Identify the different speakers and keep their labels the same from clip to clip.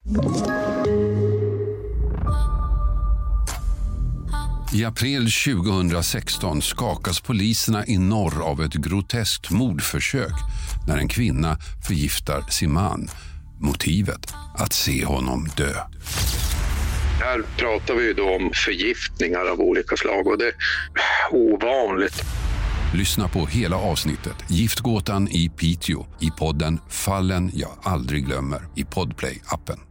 Speaker 1: I april 2016 skakas poliserna i norr av ett groteskt mordförsök när en kvinna förgiftar sin man. Motivet: att se honom dö.
Speaker 2: Här pratar vi då om förgiftningar av olika slag och det är ovanligt.
Speaker 1: Lyssna på hela avsnittet Giftgåtan i Piteå i podden Fallen jag aldrig glömmer i Podplay-appen.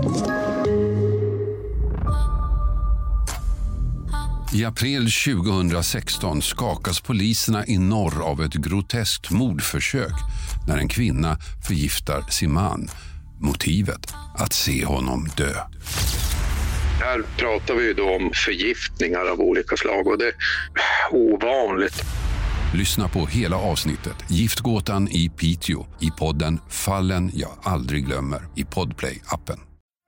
Speaker 1: I april 2016 skakas poliserna i norr av ett groteskt mordförsök när en kvinna förgiftar sin man. Motivet: att se honom dö.
Speaker 2: Här pratar vi då om förgiftningar av olika slag och det är ovanligt.
Speaker 1: Lyssna på hela avsnittet Giftgåtan i Piteå i podden Fallen jag aldrig glömmer i Podplay-appen.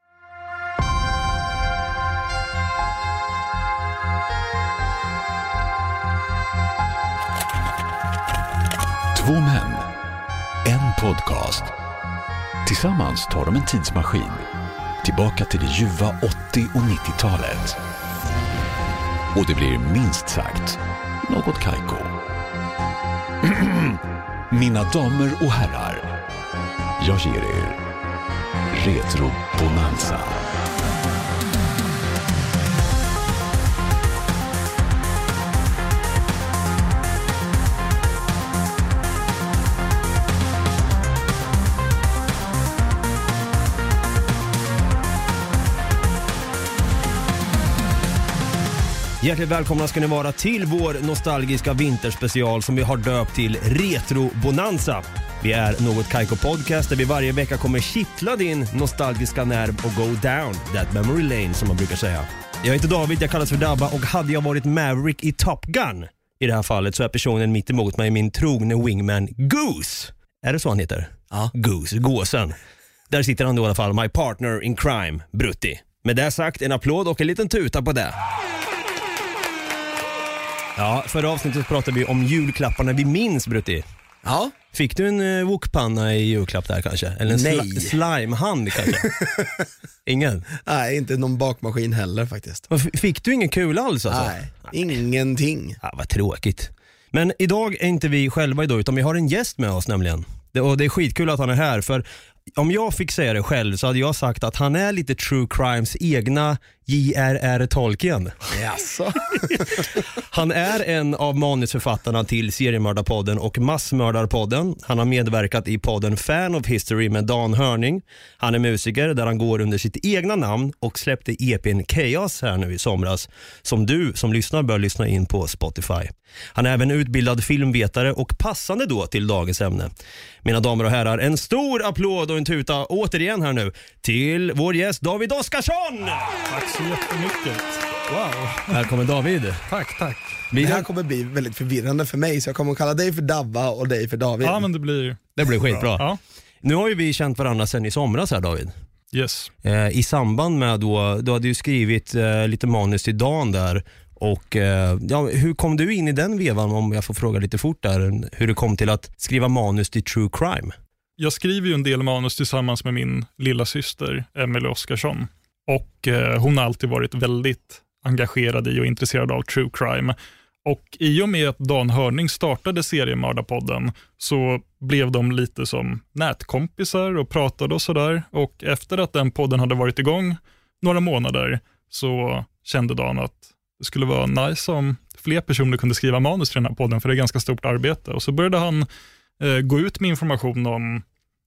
Speaker 3: Två män, en podcast. Tillsammans tar de en tidsmaskin tillbaka till det ljuva 80- och 90-talet. Och det blir minst sagt något kajko. Mina damer och herrar, jag ger er Retro Bonanza.
Speaker 4: Hjärtligt välkomna ska ni vara till vår nostalgiska vinterspecial som vi har döpt till Retro Bonanza. Vi är Något Kajko Podcast där vi varje vecka kommer kittla din nostalgiska nerv och go down that memory lane som man brukar säga. Jag heter David, jag kallas för Dabba och hade jag varit Maverick i Top Gun i det här fallet så är personen mitt emot mig min trogne wingman Goose. Är det så han heter? Ja. Goose, gåsen. Där sitter han då i alla fall, my partner in crime, Brutti. Med det sagt, en applåd och en liten tuta på det. Ja, förra avsnittet pratade vi om julklapparna vi minns, Brutti.
Speaker 5: Ja.
Speaker 4: Fick du en wokpanna i julklapp där kanske? Eller en slimehand kanske? Ingen?
Speaker 5: Nej, inte någon bakmaskin heller faktiskt.
Speaker 4: Fick du ingen kul alls alltså?
Speaker 5: Nej, ingenting.
Speaker 4: Ja, vad tråkigt. Men idag är inte vi själva idag utan vi har en gäst med oss nämligen. Och det är skitkul att han är här för om jag fick säga det själv så hade jag sagt att han är lite True Crimes egna J.R.R. Tolkien.
Speaker 5: Jaså?
Speaker 4: Han är en av manusförfattarna till Seriemördarpodden och Massmördarpodden. Han har medverkat i podden Fan of History med Dan Hörning. Han är musiker där han går under sitt egna namn och släppte EP:n Chaos här nu i somras som du som lyssnar bör lyssna in på Spotify. Han är även utbildad filmvetare och passande då till dagens ämne. Mina damer och herrar, en stor applåd och en tuta återigen här nu till vår gäst David Oskarsson!
Speaker 6: Tack så jättemycket. Wow.
Speaker 4: Välkommen David.
Speaker 6: Tack.
Speaker 5: Det här kommer bli väldigt förvirrande för mig så jag kommer att kalla dig för Dabba och dig för David.
Speaker 6: Ja, men det blir
Speaker 4: skitbra.
Speaker 6: Ja.
Speaker 4: Nu har ju vi känt varandra sedan i somras här, David.
Speaker 6: Yes.
Speaker 4: I samband med då hade du skrivit lite manus till Dan där. Och hur kom du in i den vevan om jag får fråga lite fort där, hur det kom till att skriva manus till True Crime?
Speaker 6: Jag skriver ju en del manus tillsammans med min lilla syster Emelie Oskarsson. Och hon har alltid varit väldigt engagerad i och intresserad av True Crime. Och i och med att Dan Hörning startade Seriemördarpodden så blev de lite som nätkompisar och pratade och sådär. Och efter att den podden hade varit igång några månader så kände Dan att det skulle vara nice om fler personer kunde skriva manus till den här podden för det är ganska stort arbete. Och så började han gå ut med information om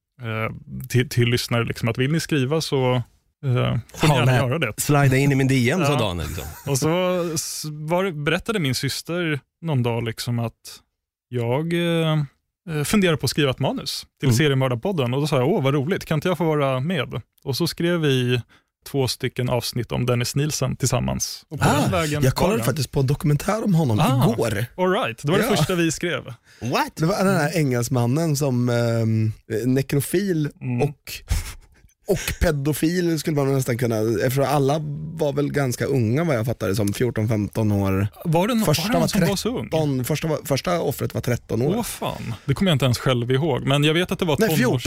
Speaker 6: till lyssnare liksom, att vill ni skriva så får ni gärna göra det.
Speaker 4: Slida in i min DM sa Dan liksom.
Speaker 6: Och så berättade min syster någon dag liksom att jag funderar på att skriva ett manus till Seriemördarpodden och då sa jag, vad roligt, kan inte jag få vara med? Och så skrev vi 2 stycken avsnitt om Dennis Nielsen tillsammens. Och på den vägen
Speaker 5: jag kollade faktiskt på en dokumentär om honom igår.
Speaker 6: All right, det var det första vi skrev.
Speaker 5: What? Det var den här engelsmannen som nekrofil Och pedofil skulle man nästan kunna, eftersom alla var väl ganska unga vad jag fattade som 14-15 år.
Speaker 6: Var det någon som var så ung?
Speaker 5: Första offret var 13 år.
Speaker 6: Åh fan, det kommer jag inte ens själv ihåg. Men jag vet att det var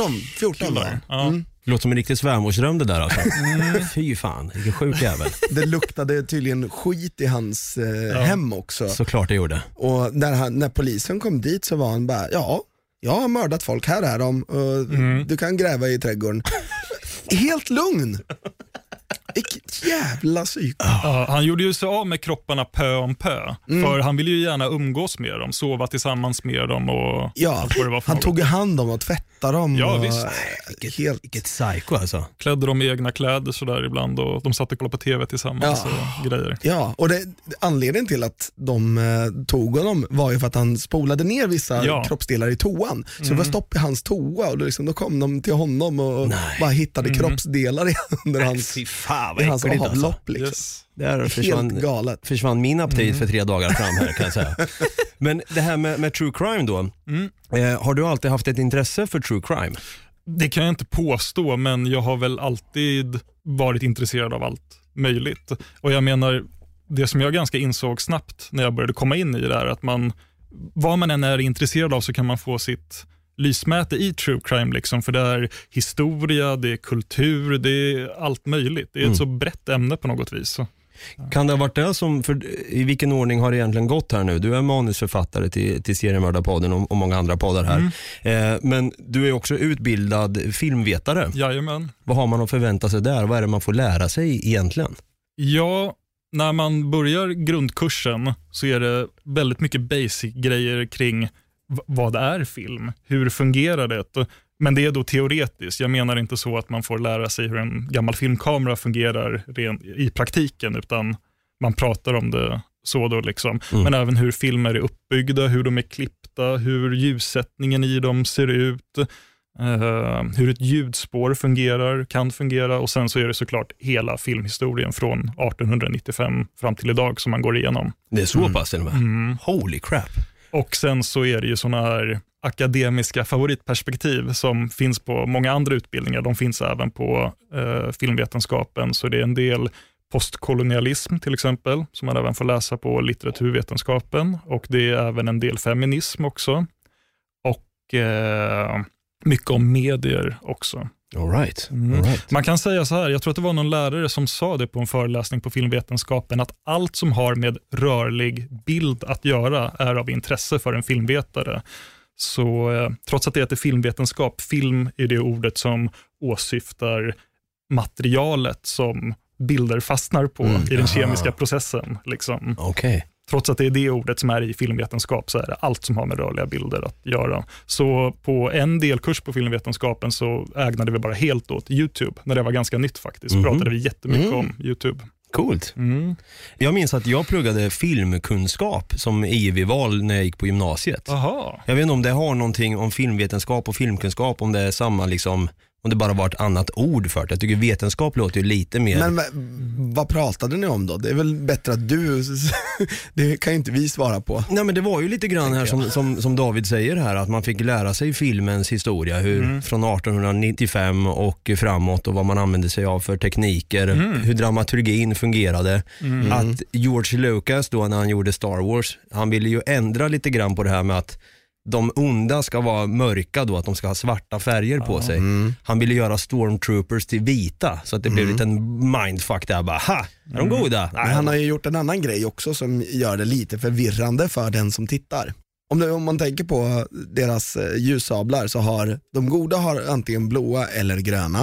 Speaker 5: 14 var.
Speaker 6: Ja.
Speaker 4: Det låter som en riktig svärmorsdröm det där alltså. Fy fan, vilken sjuk jävel.
Speaker 5: Det luktade tydligen skit i hans hem också.
Speaker 4: Såklart det gjorde.
Speaker 5: Och när polisen kom dit så var han bara, jag har mördat folk, här är de. Du kan gräva i trädgården. Helt lugn. Vilket jävla psyk.
Speaker 6: Han gjorde ju sig av med kropparna pö om pö. För han ville ju gärna umgås med dem, sova tillsammans med dem och allt vad det var för
Speaker 5: han
Speaker 6: något.
Speaker 5: tog hand om och tvättade dem.
Speaker 6: Ja,
Speaker 5: och,
Speaker 6: visst.
Speaker 4: Vilket psycho alltså.
Speaker 6: Klädde dem i egna kläder sådär ibland och de satt och kollade på tv tillsammans och grejer.
Speaker 5: Ja, och anledningen till att de tog honom var ju för att han spolade ner vissa kroppsdelar i toan. Så det var stopp i hans toa och då kom de till honom och bara hittade kroppsdelar under hans avlopp. Liksom.
Speaker 6: Yes.
Speaker 4: Där
Speaker 5: helt galet.
Speaker 4: Försvann min aptit för 3 dagar fram här kan jag säga. Men det här med true crime då. Har du alltid haft ett intresse för true crime?
Speaker 6: Det kan jag inte påstå, men jag har väl alltid varit intresserad av allt möjligt. Och jag menar, det som jag ganska insåg snabbt när jag började komma in i det här, att vad man än är intresserad av så kan man få sitt lysmäte i true crime liksom, för det är historia, det är kultur, det är allt möjligt. Det är ett så brett ämne på något vis.
Speaker 4: Kan det ha varit det som, i vilken ordning har det egentligen gått här nu? Du är manusförfattare till Seriemördarpodden och många andra poddar här. Men du är också utbildad filmvetare.
Speaker 6: Jajamän.
Speaker 4: Vad har man att förvänta sig där? Vad är det man får lära sig egentligen?
Speaker 6: Ja, när man börjar grundkursen så är det väldigt mycket basic-grejer kring vad är film? Hur fungerar det? Men det är då teoretiskt. Jag menar inte så att man får lära sig hur en gammal filmkamera fungerar i praktiken, utan man pratar om det så då liksom. Men även hur filmer är uppbyggda, hur de är klippta, hur ljussättningen i dem ser ut, hur ett ljudspår kan fungera, och sen så är det såklart hela filmhistorien från 1895 fram till idag som man går igenom.
Speaker 4: Det är så pass till och med. Holy crap.
Speaker 6: Och sen så är det ju såna här akademiska favoritperspektiv som finns på många andra utbildningar. De finns även på filmvetenskapen, så det är en del postkolonialism till exempel som man även får läsa på litteraturvetenskapen, och det är även en del feminism också, och mycket om medier också.
Speaker 4: All right.
Speaker 6: Man kan säga så här, jag tror att det var någon lärare som sa det på en föreläsning på filmvetenskapen, att allt som har med rörlig bild att göra är av intresse för en filmvetare. Så trots att det heter filmvetenskap, film är det ordet som åsyftar materialet som bilder fastnar på i den kemiska processen. Liksom.
Speaker 4: Okay.
Speaker 6: Trots att det är det ordet som är i filmvetenskap, så är det allt som har med rörliga bilder att göra. Så på en delkurs på filmvetenskapen så ägnade vi bara helt åt YouTube. När det var ganska nytt faktiskt, pratade vi jättemycket om YouTube.
Speaker 4: Coolt. Jag minns att jag pluggade filmkunskap som IV-val när jag gick på gymnasiet.
Speaker 6: Aha.
Speaker 4: Jag vet inte om det har någonting om filmvetenskap och filmkunskap, om det är samma liksom, om det bara var ett annat ord för det. Jag tycker vetenskap låter ju lite mer...
Speaker 5: Men vad pratade ni om då? Det är väl bättre att du... det kan ju inte vi svara på.
Speaker 4: Nej, men det var ju lite grann här som David säger här, att man fick lära sig filmens historia från 1895 och framåt, och vad man använde sig av för tekniker, hur dramaturgin fungerade. Att George Lucas då, när han gjorde Star Wars, han ville ju ändra lite grann på det här med att de onda ska vara mörka då, att de ska ha svarta färger på sig. Han ville göra stormtroopers till vita, så att det blev lite en mindfuck där. Bara, ha, är de goda?
Speaker 5: Men han har ju gjort en annan grej också som gör det lite förvirrande för den som tittar. Om man tänker på deras ljussablar, så har de goda har antingen blåa eller gröna.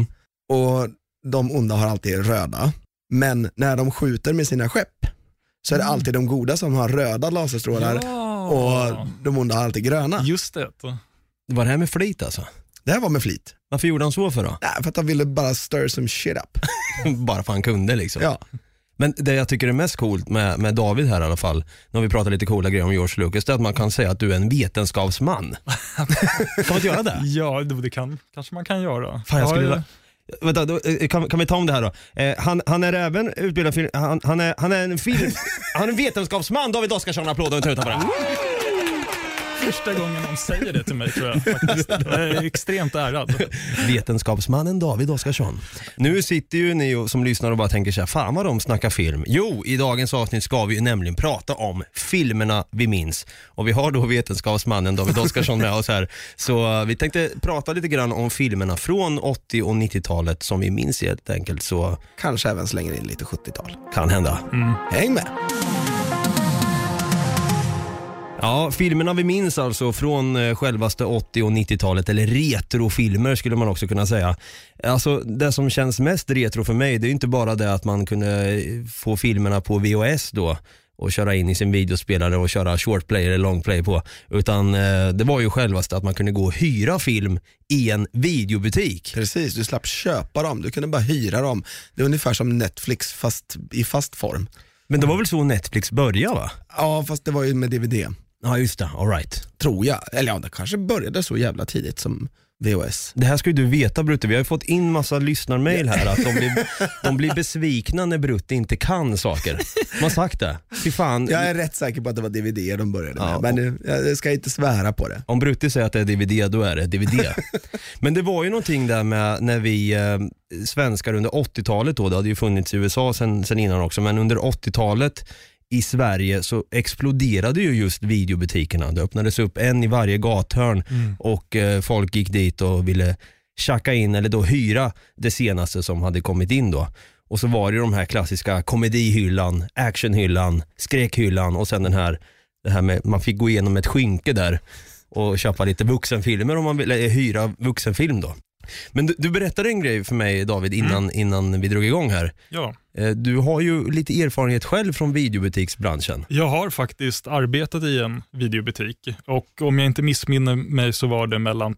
Speaker 5: Och de onda har alltid röda. Men när de skjuter med sina skepp så är det alltid de goda som har röda laserstrålar. Och de onda har alltid gröna.
Speaker 6: Just det.
Speaker 4: Var det här med flit alltså?
Speaker 5: Det här var med flit.
Speaker 4: Varför gjorde han så för då?
Speaker 5: Nej, för att han ville bara stir some shit up.
Speaker 4: Bara för han kunde liksom.
Speaker 5: Ja.
Speaker 4: Men det jag tycker är mest coolt med David här i alla fall, när vi pratar lite coola grejer om George Lucas, det är att man kan säga att du är en vetenskapsman. Kan man inte göra det?
Speaker 6: Ja, det kanske man kan göra.
Speaker 4: Fan, jag skulle... Vänta, kan vi ta om det här då? Han är även utbildad film, han är en vetenskapsman. David Oskarsson, applåd och tuta på det.
Speaker 6: Första gången någon säger det till mig, tror jag faktiskt. Jag är extremt ärad.
Speaker 4: Vetenskapsmannen David Oskarsson. Nu sitter ju ni som lyssnar och bara tänker så här, fan vad de snackar film. Jo, i dagens avsnitt ska vi ju nämligen prata om filmerna vi minns. Och vi har då vetenskapsmannen David Oskarsson med oss här. Så vi tänkte prata lite grann om filmerna från 80- och 90-talet som vi minns helt enkelt. Så
Speaker 5: Kanske även slänger in lite 70-tal.
Speaker 4: kan hända.
Speaker 5: Häng med!
Speaker 4: Ja, filmerna vi minns alltså från självaste 80- och 90-talet, eller retrofilmer skulle man också kunna säga. Alltså det som känns mest retro för mig, det är inte bara det att man kunde få filmerna på VHS då och köra in i sin videospelare och köra short play eller long play på, utan det var ju självaste att man kunde gå och hyra film i en videobutik.
Speaker 5: Precis, du slapp köpa dem, du kunde bara hyra dem. Det är ungefär som Netflix fast i fast form.
Speaker 4: Men det var väl så Netflix började, va?
Speaker 5: Ja, fast det var ju med DVD.
Speaker 4: Ja, just det, all right.
Speaker 5: Tror jag. Eller ja, det kanske började så jävla tidigt som VHS.
Speaker 4: Det här ska ju du veta, Brutte. Vi har ju fått in massa lyssnarmail här att de blir besvikna när Brutte inte kan saker. Man har sagt det. Fy fan.
Speaker 5: Jag är rätt säker på att det var DVD de började med, men jag ska inte svära på det.
Speaker 4: Om Brutte säger att det är DVD, då är det DVD. Men det var ju någonting där med när vi svenskar under 80-talet då, det hade ju funnits i USA sen innan också, men under 80-talet i Sverige så exploderade ju just videobutikerna. Det öppnades upp en i varje gathörn och folk gick dit och ville tjacka in eller då hyra det senaste som hade kommit in då. Och så var det de här klassiska komedihyllan, actionhyllan, skräckhyllan och sen det här med man fick gå igenom ett skynke där och köpa lite vuxenfilmer om man ville hyra vuxenfilm då. Men du berättade en grej för mig, David, innan vi drog igång här.
Speaker 6: Ja.
Speaker 4: Du har ju lite erfarenhet själv från videobutiksbranschen.
Speaker 6: Jag har faktiskt arbetat i en videobutik och om jag inte missminner mig så var det mellan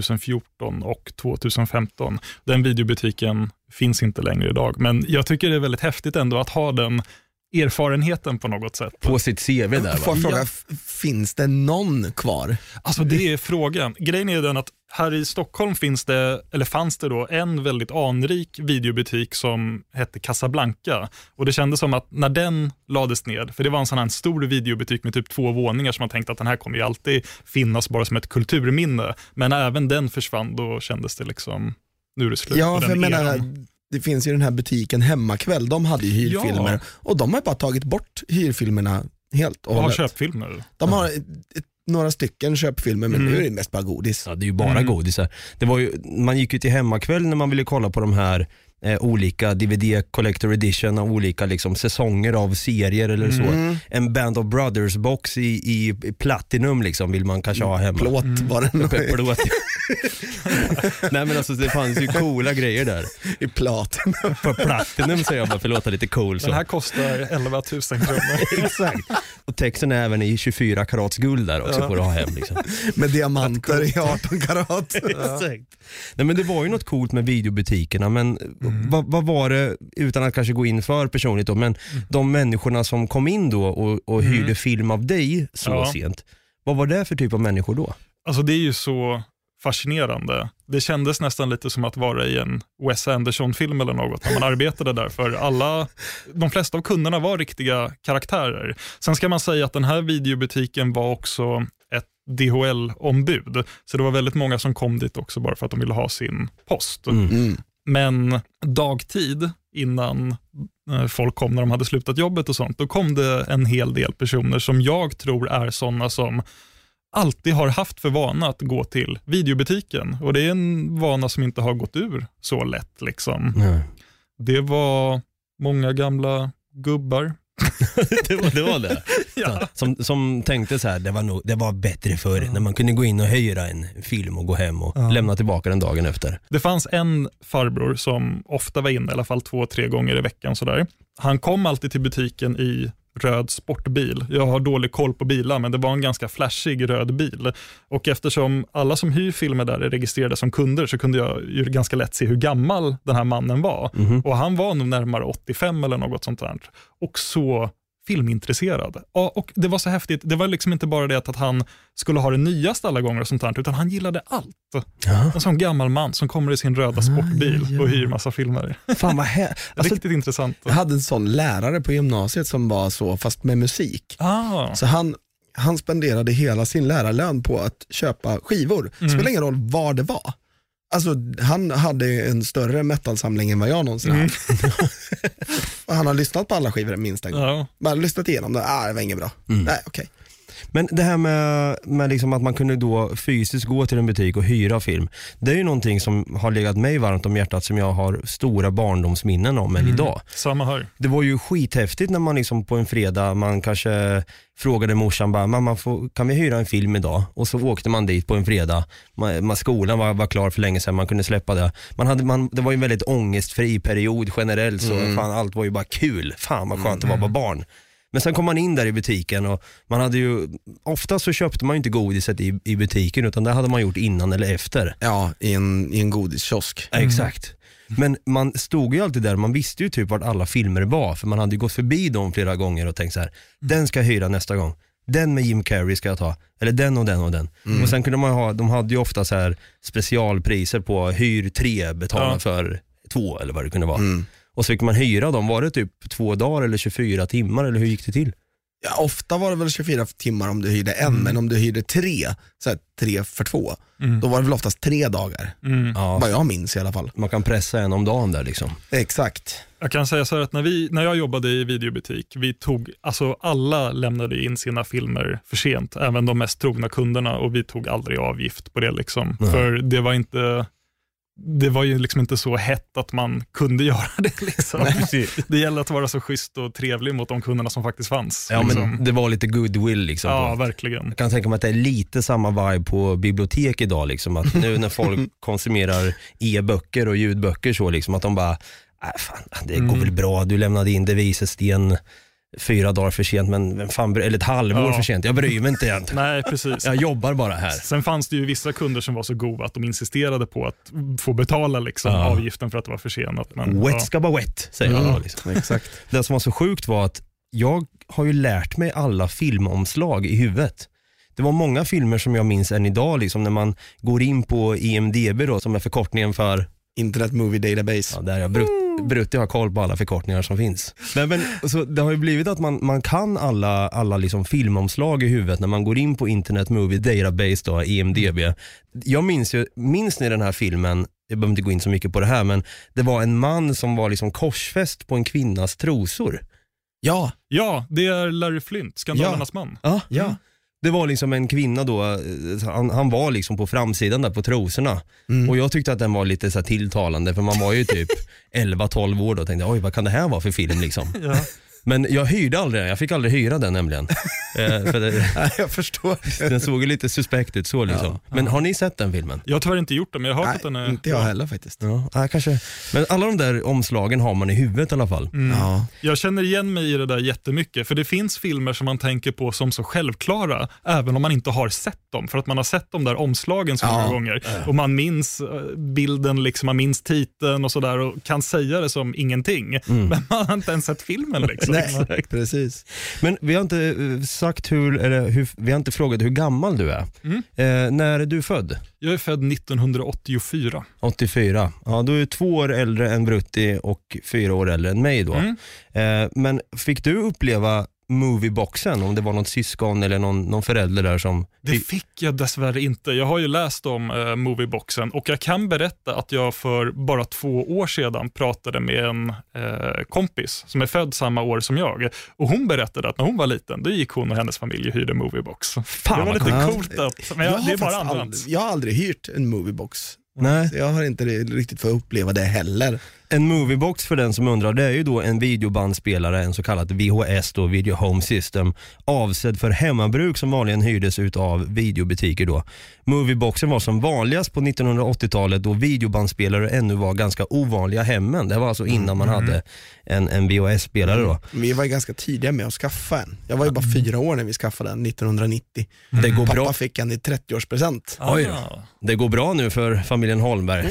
Speaker 6: 2014 och 2015. Den videobutiken finns inte längre idag, men jag tycker det är väldigt häftigt ändå att ha den erfarenheten på något sätt.
Speaker 4: På sitt CV där, va?
Speaker 5: Får jag fråga, finns det någon kvar?
Speaker 6: Alltså det är frågan. Grejen är den att här i Stockholm fanns det då en väldigt anrik videobutik som hette Casablanca. Och det kändes som att när den lades ned, för det var en sån här stor videobutik med typ 2 våningar som man tänkte att den här kommer ju alltid finnas bara som ett kulturminne. Men även den försvann, då kändes det liksom, nu är det slut.
Speaker 5: Ja, för jag menar, det finns ju den här butiken Hemmakväll, de hade ju hyrfilmer och de har bara tagit bort hyrfilmerna helt och hållet.
Speaker 6: Har köpfilmer?
Speaker 5: De har några stycken köpfilmer, men nu är det mest bara godis.
Speaker 4: Ja, det är ju bara godis. Det var ju, man gick ju till Hemmakväll när man ville kolla på de här olika DVD Collector Edition av olika liksom säsonger av serier eller så. En Band of Brothers box i Platinum liksom vill man kanske ha hemma.
Speaker 5: Plåt var det nog.
Speaker 4: Plåt. Nej men alltså det fanns ju coola grejer där.
Speaker 5: I Platinum.
Speaker 4: På Platinum säger jag bara för att låta lite cool. Så.
Speaker 6: Den här kostar 11 000 kronor.
Speaker 4: Exakt. Och texten är även i 24 karats guld där också får du ha hem liksom.
Speaker 5: Med diamanter i 18 karat.
Speaker 4: Exakt. Nej men det var ju något coolt med videobutikerna, men vad var det, utan att kanske gå in för personligt då, men de människorna som kom in då och hyrde film av dig så sent, vad var det för typ av människor då?
Speaker 6: Alltså det är ju så fascinerande. Det kändes nästan lite som att vara i en Wes Anderson-film eller något när man arbetade där, för de flesta av kunderna var riktiga karaktärer. Sen ska man säga att den här videobutiken var också ett DHL-ombud, så det var väldigt många som kom dit också bara för att de ville ha sin post. Men dagtid innan folk kom när de hade slutat jobbet och sånt, då kom det en hel del personer som jag tror är sådana som alltid har haft för vana att gå till videobutiken. Och det är en vana som inte har gått ur så lätt liksom. Det var många gamla gubbar.
Speaker 4: det var det. Ja. Som tänkte så här, det var bättre förr när man kunde gå in och hyra en film och gå hem och lämna tillbaka den dagen efter.
Speaker 6: Det fanns en farbror som ofta var inne i alla fall 2-3 gånger i veckan sådär. Han kom alltid till butiken i röd sportbil. Jag har dålig koll på bilar, men det var en ganska flashig röd bil. Och eftersom alla som hyr filmer där är registrerade som kunder, så kunde jag ju ganska lätt se hur gammal den här mannen var. Och han var nog närmare 85 eller något sånt där. Och så filmintresserad. Och det var så häftigt. Det var liksom inte bara det att han skulle ha det nyaste alla gånger och sånt där, utan han gillade allt. En sån gammal man som kommer i sin röda sportbil och hyr massa filmer.
Speaker 5: Fan vad
Speaker 6: riktigt intressant.
Speaker 5: Jag hade en sån lärare på gymnasiet som var så, fast med musik. Så han spenderade hela sin lärarlön på att köpa skivor. Spelar ingen roll vad det var. Alltså han hade en större metalsamling än vad jag någonsin hade. Han har lyssnat på alla skivor minst en gång.
Speaker 6: Ja.
Speaker 5: Bara lyssnat igenom det. Det var inget bra. Nej, okej.
Speaker 4: Men det här med liksom att man kunde då fysiskt gå till en butik och hyra film, det är ju någonting som har legat mig varmt om hjärtat, som jag har stora barndomsminnen om än idag.
Speaker 6: Samma här.
Speaker 4: Det var ju skithäftigt när man liksom på en fredag, man kanske frågade morsan bara, mamma, kan vi hyra en film idag? Och så åkte man dit på en fredag. Skolan var klar för länge sedan, man kunde släppa det. Det var ju en väldigt ångestfri period generellt, så fan, allt var ju bara kul. Fan vad skönt att vara barn. Men sen kom man in där i butiken och man hade ju, ofta så köpte man ju inte godiset i butiken, utan det hade man gjort innan eller efter.
Speaker 5: Ja, i en godiskiosk.
Speaker 4: Exakt. Men man stod ju alltid där, man visste ju typ vart alla filmer var, för man hade ju gått förbi dem flera gånger och tänkt så här: den ska jag hyra nästa gång. Den med Jim Carrey ska jag ta. Eller den och den och den. Och sen kunde man de hade ju ofta så här specialpriser på hyr 3, betala för 2 eller vad det kunde vara. Och så fick man hyra dem. Var det typ 2 dagar eller 24 timmar, eller hur gick det till?
Speaker 5: Ja, ofta var det väl 24 timmar om du hyrde en, men om du hyrde 3, så här 3 för 2, då var det väl oftast 3 dagar.
Speaker 4: Ja.
Speaker 5: Vad jag minns i alla fall.
Speaker 4: Man kan pressa en om dagen där liksom.
Speaker 5: Exakt.
Speaker 6: Jag kan säga så här att när jag jobbade i videobutik, alla lämnade in sina filmer för sent, även de mest trogna kunderna, och vi tog aldrig avgift på det liksom. För det var ju liksom inte så hett att man kunde göra det liksom. Det gäller att vara så schysst och trevlig mot de kunderna som faktiskt fanns.
Speaker 4: Ja,
Speaker 6: liksom.
Speaker 4: men det var lite goodwill liksom.
Speaker 6: Ja, verkligen.
Speaker 4: Jag kan tänka mig att det är lite samma vibe på bibliotek idag liksom, att nu när folk konsumerar e-böcker och ljudböcker så liksom, att de bara, fan, det går väl bra, du lämnade in Devisesten 4 dagar för sent, men fan, eller ett halvår för sent. Jag bryr mig inte egentligen.
Speaker 6: Nej, precis.
Speaker 4: Jag jobbar bara här.
Speaker 6: Sen fanns det ju vissa kunder som var så goda att de insisterade på att få betala liksom, avgiften för att det var försenat. Men,
Speaker 4: wet ska vara wet, säger jag liksom.
Speaker 5: Exakt.
Speaker 4: Det som var så sjukt var att jag har ju lärt mig alla filmomslag i huvudet. Det var många filmer som jag minns än idag liksom, när man går in på IMDb då, som är förkortningen för
Speaker 5: Internet Movie Database.
Speaker 4: Ja, där jag Brutti har koll på alla förkortningar som finns. Men så det har ju blivit att man kan alla liksom filmomslag i huvudet när man går in på Internet Movie Database då, IMDb. Jag minns ni den här filmen, jag behöver inte gå in så mycket på det här, men det var en man som var liksom korsfäst på en kvinnas trosor.
Speaker 5: Ja,
Speaker 6: det är Larry Flynt, Skandalernas man.
Speaker 4: Ja. Det var liksom en kvinna då, han var liksom på framsidan där på trosorna. Och jag tyckte att den var lite så här tilltalande, för man var ju typ 11-12 år då och tänkte, oj, vad kan det här vara för film liksom? Ja. Men jag hyrde aldrig den, jag fick aldrig hyra den nämligen.
Speaker 5: Jag förstår.
Speaker 4: Den såg ju lite suspekt ut så liksom. Men har ni sett den filmen?
Speaker 6: Jag har tyvärr inte gjort det, men jag har hört att den är...
Speaker 5: inte jag heller faktiskt.
Speaker 4: Ja, kanske. Men alla de där omslagen har man i huvudet i alla fall.
Speaker 5: Ja.
Speaker 6: Jag känner igen mig i det där jättemycket, för det finns filmer som man tänker på som så självklara, även om man inte har sett dem, för att man har sett de där omslagen så många gånger. Och man minns bilden, liksom, man minns titeln och sådär, och kan säga det som ingenting. Men man har inte ens sett filmen liksom.
Speaker 5: Nej, precis.
Speaker 4: Men vi har inte sagt vi har inte frågat hur gammal du är. När är du född?
Speaker 6: Jag är född 1984.
Speaker 4: 84. Ja, du är 2 år äldre än Brutti och 4 år äldre än mig då. Men fick du uppleva movieboxen, om det var något syskon eller någon förälder där som...
Speaker 6: Det fick jag dessvärre inte. Jag har ju läst om movieboxen, och jag kan berätta att jag för bara 2 år sedan pratade med en kompis som är född samma år som jag, och hon berättade att när hon var liten, då gick hon och hennes familj och hyrde moviebox.
Speaker 4: Fan,
Speaker 6: det var lite coolt men det är bara använt.
Speaker 5: Jag har aldrig hyrt en moviebox.
Speaker 4: Nej.
Speaker 5: Så jag har inte riktigt fått uppleva det heller.
Speaker 4: En moviebox, för den som undrar, det är ju då en videobandspelare, en så kallad VHS då, Video Home System, avsedd för hemmabruk som vanligen hyrdes ut av videobutiker då. Movieboxen var som vanligast på 1980-talet, då videobandspelare ännu var ganska ovanliga hemmen. Det var alltså innan man hade en VHS-spelare då.
Speaker 5: Vi var ju ganska tidiga med att skaffa en. Jag var ju bara 4 år när vi skaffade den 1990.
Speaker 4: Det går
Speaker 5: Pappa
Speaker 4: bra.
Speaker 5: fick en i 30-årspresent.
Speaker 4: Oj då. Det går bra nu för familjen Holmberg.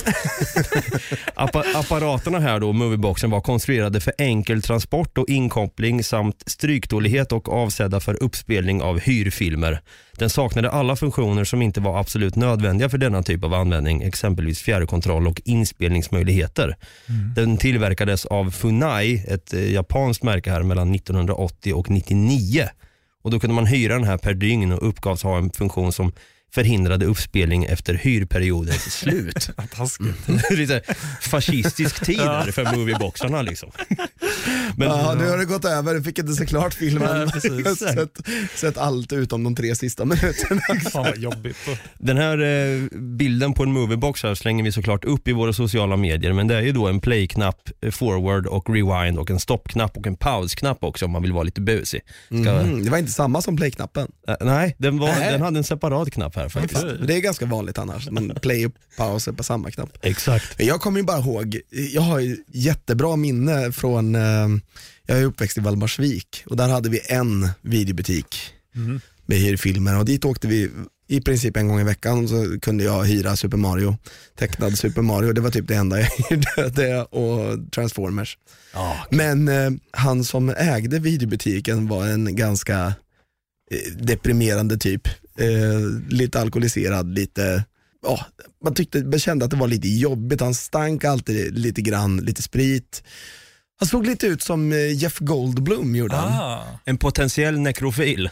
Speaker 4: Apparaterna här då, movieboxen, var konstruerade för enkel transport och inkoppling samt strykdålighet och avsedda för uppspelning av hyrfilmer. Den saknade alla funktioner som inte var absolut nödvändiga för denna typ av användning, exempelvis fjärrkontroll och inspelningsmöjligheter. Den tillverkades av Funai, ett japanskt märke här, mellan 1980 och 99. Och då kunde man hyra den här per dygn och uppgavs ha en funktion som förhindrade uppspelning efter hyrperiodens slut. Lite fascistisk tid där för movieboxarna liksom.
Speaker 5: Men, nu har det gått över, du fick inte se klart filmen. sett allt utom de 3 sista minuterna.
Speaker 6: Fan vad jobbigt.
Speaker 4: Den här bilden på en moviebox här slänger vi såklart upp i våra sociala medier, men det är ju då en play-knapp, forward och rewind och en stopp-knapp och en pause-knapp också om man vill vara lite busig.
Speaker 5: Det var inte samma som play-knappen.
Speaker 4: Nej, den hade en separat knapp här faktiskt.
Speaker 5: Det är ganska vanligt annars, men play och pause på samma knapp.
Speaker 4: Exakt.
Speaker 5: Jag kommer ju bara ihåg, jag har ju jättebra minne från, jag är uppväxt i Valdemarsvik och där hade vi en videobutik med hyrfilmer och dit åkte vi i princip en gång i veckan, så kunde jag hyra Super Mario, tecknad Super Mario, det var typ det enda jag hyrde, det och Transformers. Men han som ägde videobutiken var en ganska deprimerande typ, lite alkoholiserad, lite, man kände att det var lite jobbigt, han stank alltid lite grann, lite sprit. Han såg lite ut som Jeff Goldblum gjorde han.
Speaker 4: En potentiell nekrofil.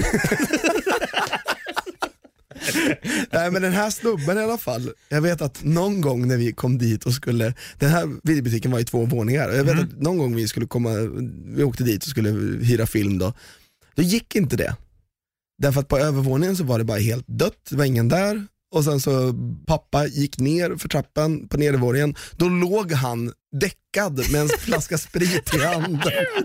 Speaker 5: Nej, men den här snubben i alla fall, jag vet att någon gång när vi kom dit och skulle, den här videobutiken var i 2 våningar och jag vet att någon gång vi åkte dit och skulle hyra film då gick inte det. Därför att på övervåningen så var det bara helt dött, det var ingen där. Och sen så pappa gick ner för trappan på nedervåningen, då låg han däckad med en flaska sprit i handen.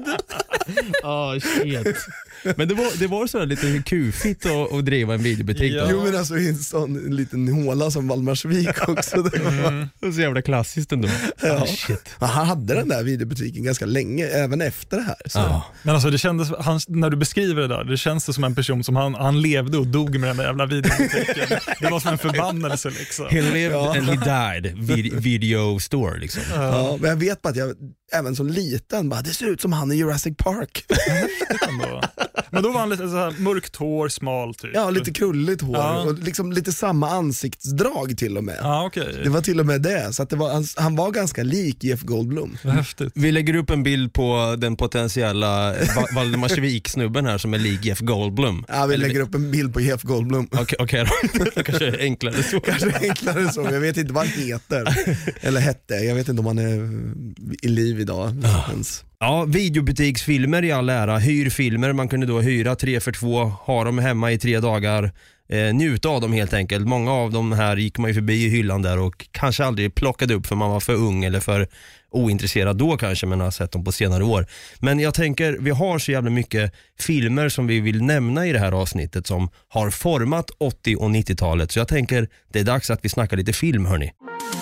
Speaker 4: Shit. Men det var så lite kufigt att driva en videobutik.
Speaker 5: Ja. Jo, men alltså i en sån liten håla som Valdemarsvik också. Det var
Speaker 4: så jävla klassiskt ändå.
Speaker 5: Ja. Shit. Han hade den där videobutiken ganska länge, även efter det här. Så.
Speaker 6: Men alltså det kändes, när du beskriver det där, det känns det som en person som han levde och dog med den där jävla videobutiken. Det var som en förbannelse liksom.
Speaker 4: He lived and he died. Video store liksom.
Speaker 5: Ja, men jag vet bara att jag även som liten bara, det ser ut som han i Jurassic Park.
Speaker 6: Men då var han lite så här mörkt hår, smal typ.
Speaker 5: Ja, lite krulligt hår och liksom lite samma ansiktsdrag till och med.
Speaker 6: Okay.
Speaker 5: Det var till och med det, så att han var ganska lik Jeff Goldblum.
Speaker 6: Häftigt.
Speaker 4: Vi lägger upp en bild på den potentiella Valdemarsvik-snubben här som är lik Jeff Goldblum.
Speaker 5: Ja, vi lägger upp en bild på Jeff Goldblum.
Speaker 4: Okej då. Kanske enklare så.
Speaker 5: Jag vet inte vad han heter. Eller hette. Jag vet inte om han är i liv idag.
Speaker 4: Ja, videobutiksfilmer i all ära. Hyrfilmer, man kunde då hyra 3 för 2, ha dem hemma i 3 dagar, njuta av dem helt enkelt. Många av dem här gick man ju förbi i hyllan där och kanske aldrig plockade upp för man var för ung eller för ointresserad då kanske, men har sett dem på senare år. Men jag tänker, vi har så jävla mycket filmer som vi vill nämna i det här avsnittet som har format 80- och 90-talet, så jag tänker det är dags att vi snackar lite film, hörni.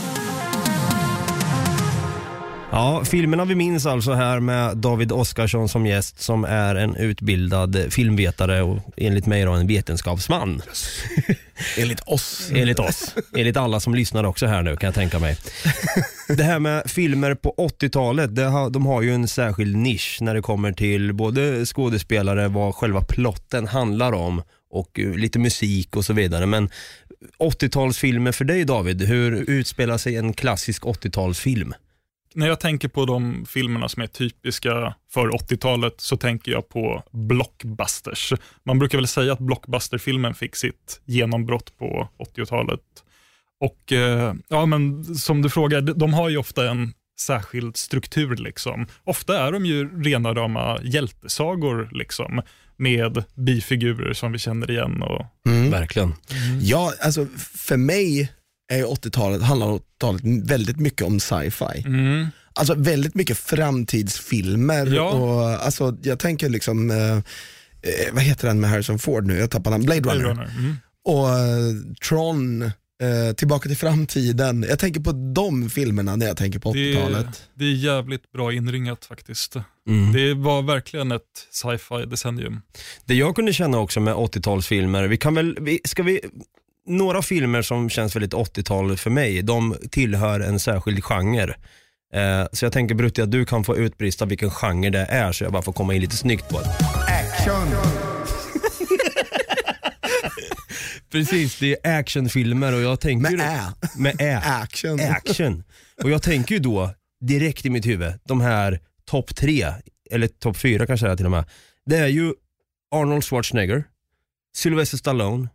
Speaker 4: Ja, filmerna vi minns alltså här med David Oskarsson som gäst, som är en utbildad filmvetare och enligt mig då en vetenskapsman.
Speaker 5: Enligt oss.
Speaker 4: Enligt alla som lyssnar också här nu, kan jag tänka mig. Det här med filmer på 80-talet, de har ju en särskild nisch när det kommer till både skådespelare, vad själva plotten handlar om och lite musik och så vidare. Men 80-talsfilmer för dig, David, hur utspelar sig en klassisk 80-talsfilm?
Speaker 6: När jag tänker på de filmerna som är typiska för 80-talet så tänker jag på blockbusters. Man brukar väl säga att blockbusterfilmen fick sitt genombrott på 80-talet. Och men som du frågar, de har ju ofta en särskild struktur liksom. Ofta är de ju rena rama hjältesagor liksom, med bifigurer som vi känner igen. Och...
Speaker 4: Verkligen.
Speaker 5: Ja, alltså för mig är 80-talet, handlar 80-talet väldigt mycket om sci-fi. Alltså väldigt mycket framtidsfilmer.
Speaker 6: Ja.
Speaker 5: Och alltså jag tänker liksom vad heter den med Harrison Ford nu? Jag tappar den. Blade Runner. Och Tron, Tillbaka till framtiden. Jag tänker på de filmerna när jag tänker på 80-talet.
Speaker 6: Det är jävligt bra inringat faktiskt. Det var verkligen ett sci-fi decennium.
Speaker 4: Det jag kunde känna också med 80-talsfilmer, några filmer som känns väldigt 80-tal för mig, de tillhör en särskild genre. Så jag tänker, Brutti, att du kan få utbrista vilken genre det är, så jag bara får komma in lite snyggt på det.
Speaker 5: Action!
Speaker 4: Precis, det är actionfilmer och jag tänker med action. Och jag tänker ju då direkt i mitt huvud, de här topp 3 eller topp 4 kanske till och med. Det är ju Arnold Schwarzenegger, Sylvester Stallone,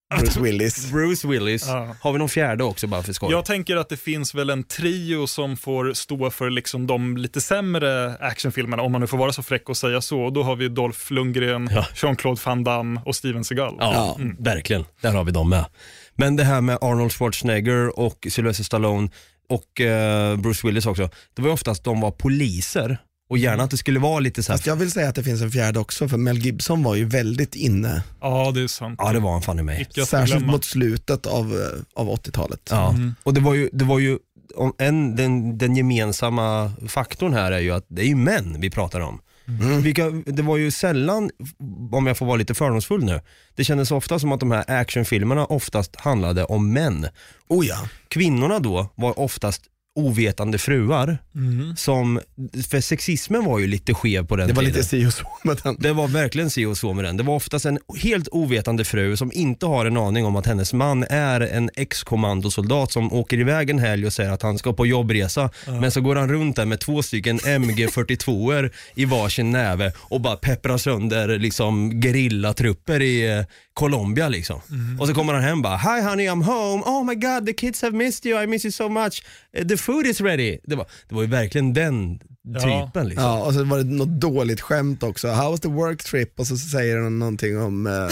Speaker 4: Bruce Willis.
Speaker 6: Ja.
Speaker 4: Har vi någon fjärde också bara för skoj?
Speaker 6: Jag tänker att det finns väl en trio som får stå för liksom de lite sämre actionfilmerna, om man nu får vara så fräck och säga så. Och då har vi Dolph Lundgren, Jean-Claude Van Damme och Steven Seagal.
Speaker 4: Ja, verkligen. Där har vi dem med. Men det här med Arnold Schwarzenegger och Sylvester Stallone och Bruce Willis också, det var ju oftast de var poliser. Och gärna att det skulle vara lite så här...
Speaker 5: Fast jag vill säga att det finns en fjärde också, för Mel Gibson var ju väldigt inne.
Speaker 6: Ja, det är sant.
Speaker 4: Ja, det var han fan i mig.
Speaker 5: Särskilt mot slutet av 80-talet.
Speaker 4: Ja, och det var ju den gemensamma faktorn här är ju att det är ju män vi pratar om. Det var ju sällan, om jag får vara lite fördomsfull nu, det kändes ofta som att de här actionfilmerna oftast handlade om män.
Speaker 5: Oh ja.
Speaker 4: Kvinnorna då var oftast ovetande fruar som, för sexismen var ju lite skev på den tiden.
Speaker 5: Det var lite si och så med den.
Speaker 4: Det var verkligen si och så med den. Det var oftast en helt ovetande fru som inte har en aning om att hennes man är en ex-kommandosoldat som åker iväg en helg och säger att han ska på jobbresa, men så går han runt där med 2 stycken MG42er i varsin näve och bara pepprar sönder liksom gerillatrupper i Colombia liksom. Och så kommer han hem bara, hi honey, I'm home, oh my god, the kids have missed you, I miss you so much, the food is ready. Det var ju verkligen den typen liksom.
Speaker 5: Ja, och så var det något dåligt skämt också. How was the work trip? Och så säger han någonting om